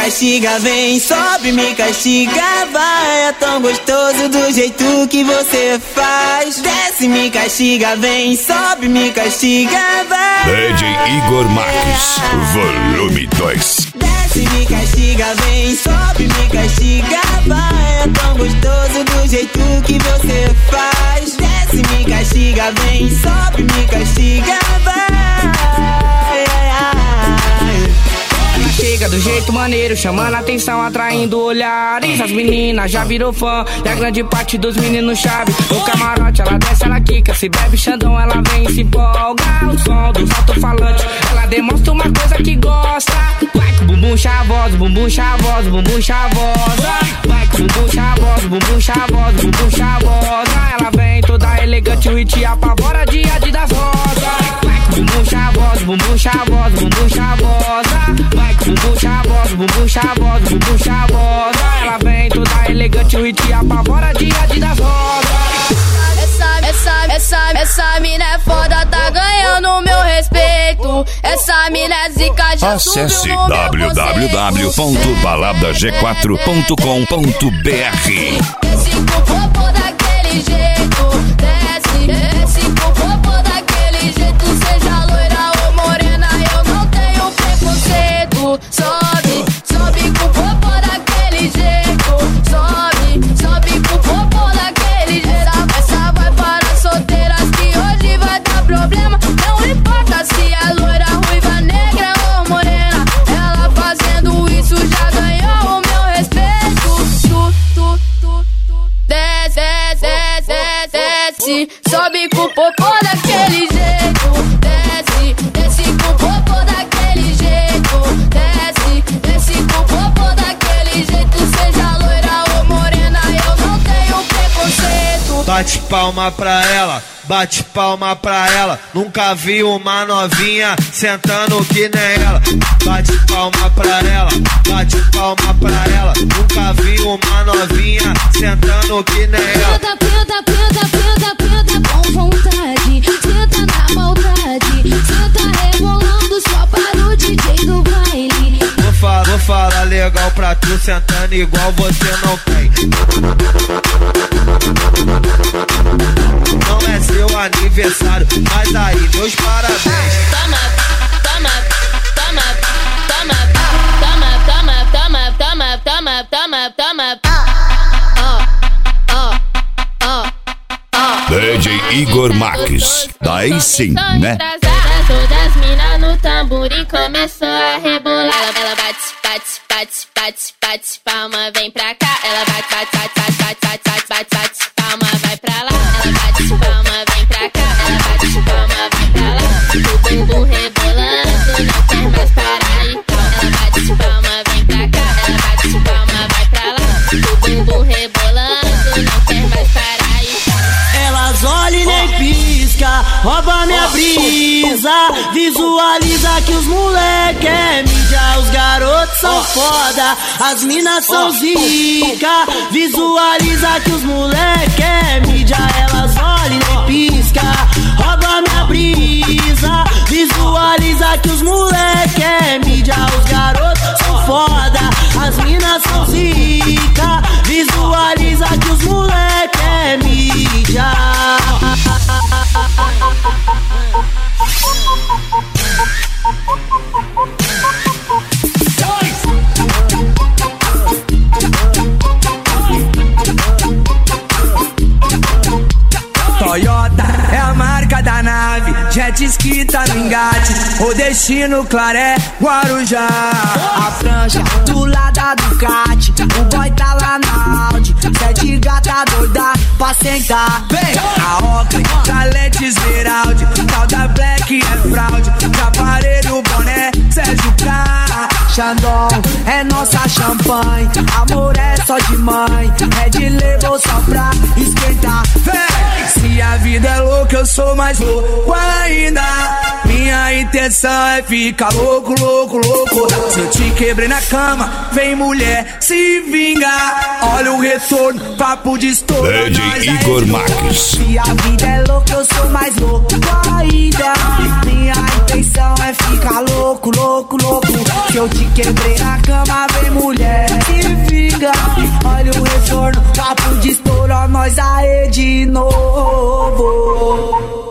castiga, vem, sobe, me castiga, vai. É tão gostoso do jeito que você faz. Desce, me castiga, vem, sobe, me castiga, vai. DJ Igor Marques, volume 2. Desce, me castiga, vem, sobe, me castiga, vai. É tão gostoso do jeito que você faz. Desce, me castiga, vem, sobe, me castiga, vai. Chega do jeito maneiro, chamando a atenção, atraindo olhares. As meninas já virou fã, e a grande parte dos meninos chave. No camarote ela desce, ela quica, se bebe Xandão, ela vem e se empolga. O som dos alto-falantes, ela demonstra uma coisa que gosta. Vai com o bumbum chavoso, bumbum chavoso, bumbum chavosa. Vai com o bumbum chavoso, bumbum chavoso, bumbum chavosa. Ela vem toda elegante, o hit apavora de Adidas rosa. Vai com o bumbum chavoso, bumbum chavoso, bumbum chavosa. Vai com o bumbum chavoso, bumbum chavoso, bumbum chavosa. Ela vem toda elegante, o hit apavora de Adidas rosa. Essa mina é foda, tá ganhando meu respeito. Essa mina é zica, já acesse www.baladag4.com.br. Esse popô daquele jeito, desce. Esse popô daquele jeito, seja loira ou morena, eu não tenho preconceito. Sobe com popô daquele jeito. Sobe com popô daquele jeito. Essa vai para solteiras que hoje vai dar problema. Não importa se é loira, ruiva, negra ou morena. Ela fazendo isso já ganhou o meu respeito. Desce, sobe com popô daquele jeito. Desce com popô daquele jeito. Desce com popô daquele jeito. Seja loira ou morena, eu não tenho preconceito. Bate palma pra ela, bate palma pra ela. Nunca vi uma novinha sentando que nem ela. Bate palma pra ela, bate palma pra ela. Nunca vi uma novinha sentando que nem ela. Penta com vontade, senta na maldade. Senta rebolando só para o DJ do baile. Vou falar legal pra tu, sentando igual você não tem. Não é seu aniversário, mas aí meus parabéns. Toma. DJ Igor Marques, daí sim, né? Todas minas no tamborim começou a rebolar. Ela bate palma, vem pra cá. Ela bate palma, vai pra lá. Ela bate palma, vem pra cá. Ela bate palma, vai pra lá. O bumbum rebolando, não quer mais parar então. Ela bate palma, vem pra cá. Ela bate palma, vai pra lá. O bumbum rebolando, não quer mais parar então. Elas olham e nem pisca, rouba minha brisa. Visualiza que os moleque é mídia, os garotos são foda, as minas são zica. Visualiza que os moleque é mídia, elas olham e nem pisca, rouba minha brisa. Visualiza que os moleque é mídia, os garotos são foda, as minas são zica. Visualiza que os moleque é mídia. Toyota é a marca da nave, jet ski tá no engate, o destino claro é Guarujá. A prancha do lado da Ducati, o boy tá lá na Audi, sete gata doida pra sentar. Vem! A Oca, talento esmeralda, tal da Black é fraude, de aparelho, boné, Sérgio K. Xandão é nossa champanhe, amor é só de mãe, Red Label só pra esquentar. Vem! Se a vida é louca, eu sou mais louco ainda. Minha intenção é ficar louco. Se eu te quebrei na cama, vem mulher, se vinga. Olha o retorno, papo de estouro. DJ Igor Marques. Se a vida é louca, eu sou mais louco ainda. Minha intenção é ficar louco louco, louco, louco. Se eu te quebrei na cama, vem mulher, se vinga. Olha o retorno, papo de estouro, nós aê de novo.